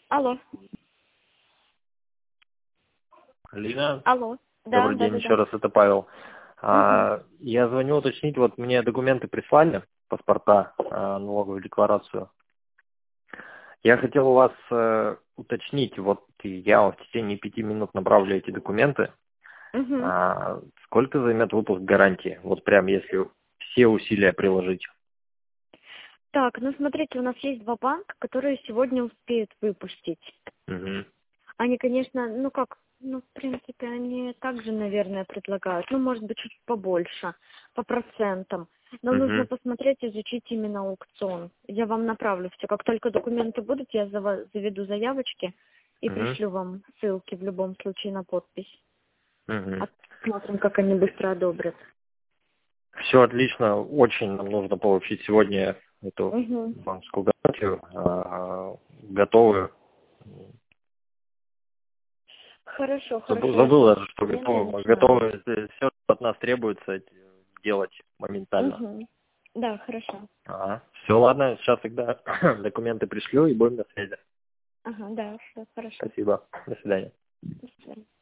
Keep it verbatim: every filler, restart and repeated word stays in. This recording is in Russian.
Алло. Лина, Алло. Да, добрый да, день да, еще да. раз, это Павел. Мгм. А, я звоню уточнить, вот мне документы прислали, паспорта, а, налоговую декларацию. Я хотел у вас э, уточнить, вот я вам в течение пяти минут направлю эти документы. Мгм. А, сколько займет выпуск гарантии? Вот прям если все усилия приложить. Так, ну смотрите, у нас есть два банка, которые сегодня успеют выпустить. Угу. Они, конечно, ну как, ну в принципе, они также, наверное, предлагают, ну может быть чуть побольше, по процентам. Но нужно Угу. посмотреть, изучить именно аукцион. Я вам направлю все. Как только документы будут, я зава- заведу заявочки и Угу. пришлю вам ссылки в любом случае на подпись. Угу. Посмотрим, как они быстро одобрят. Все отлично, очень нам нужно получить сегодня эту Угу. банковскую гарантию. А, готовы. Хорошо, Забыл, хорошо, я забыл жду даже, что документы и готовы. начинаю. Готовы. Все, что от нас требуется, делать моментально. Угу. Да, хорошо. Ага. Все, ладно, сейчас тогда документы пришлю и будем на связи. Ага, да, все хорошо. Спасибо. До свидания. До свидания.